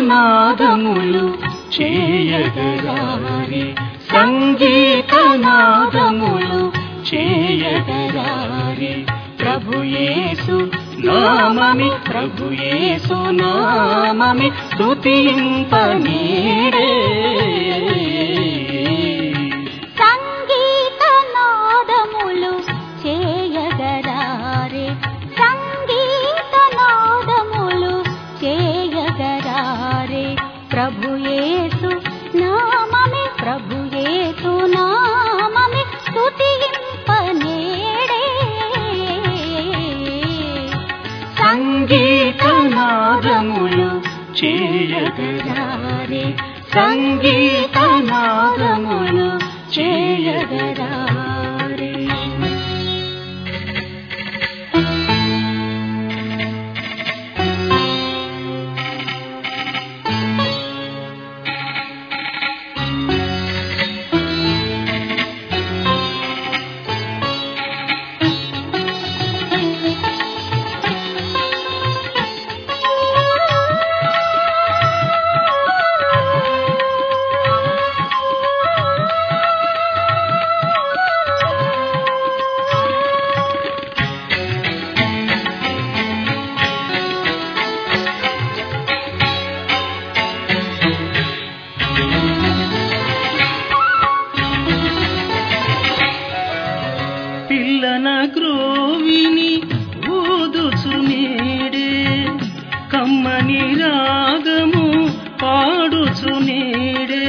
సంగీతనాదములు చేయగరారే సంగీతనాదములు చేయగరారే ప్రభుయేసు నామమి ప్రభుయేసు నామమి స్తుతింపనీడే సంగీతనాదములు చేయగరారే సంగీతనాదములు చేయగరారే ప్రభుయేసు నామమి ప్రభుయేసు నామమి స్తుతింపనీడే సంగీతనాదములు చేయగరారే సంగీతనాదములు చేయగరారే పిల్లన గ్రోవిని ఊదుచునేడే కమ్మని రాగము పాడుచునేడే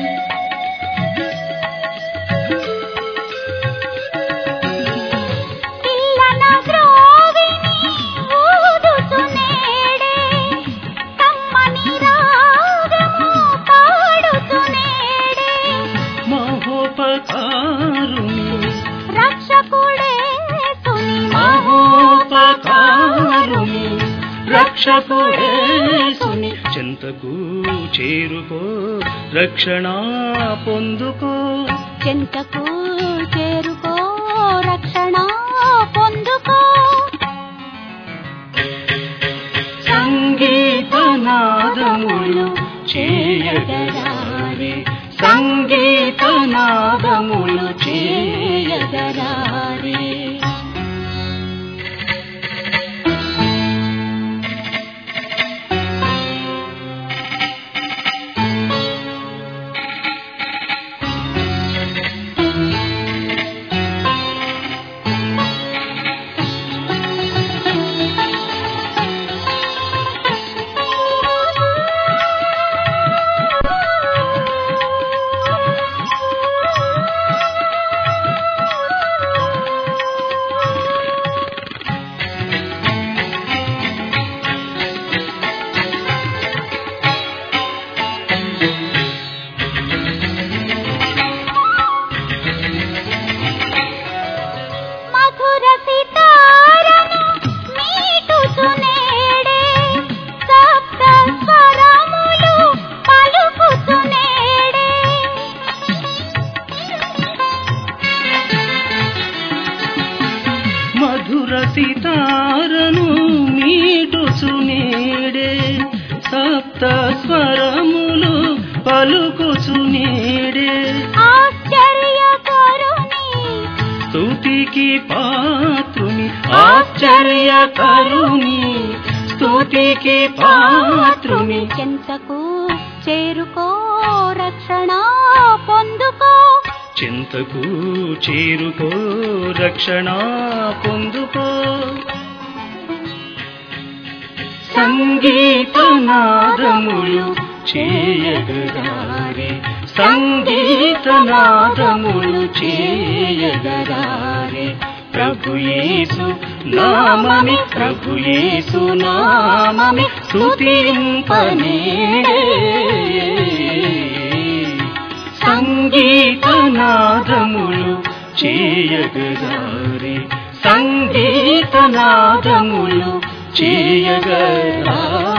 పిల్లన గ్రోవిని ఊదుచునేడే కమ్మని రాగము పాడుచునేడే మహోపకారుని రక్షకుడేసుని మహోపకారుని రక్షకుడేసుని చెంతకు చేరుకో రక్షణ పొందుకో చెంతకు చేరుకో రక్షణ పొందుకో సంగీతనాదములు చేయగరారే సంగీతనాదములు చేయగరారే మధుర సితారను మీటుచునేడే సప్త స్వరములు పలుకుచునేడే మధుర సితారను మీటుచునేడే సప్త స్వరములు పలుకుచునేడే ఆశ్చర్యకరుని స్తుతికి పాత్రుని ఆశ్చర్యకరుని స్తుతికి పాత్రుని చెంతకు చేరుకో రక్షణ పొందుకో చింతకు చేరుకో రక్షణ పొందుకో సంగీతనాదములు చేయగరారే సంగీతనాదములు చేయగరారే ప్రభుయేసు నామమి ప్రభుయేసు నామమి స్తుతింపనీడే సంగీతనాదములు చేయగరారే సంగీతనాదములు చేయగరారే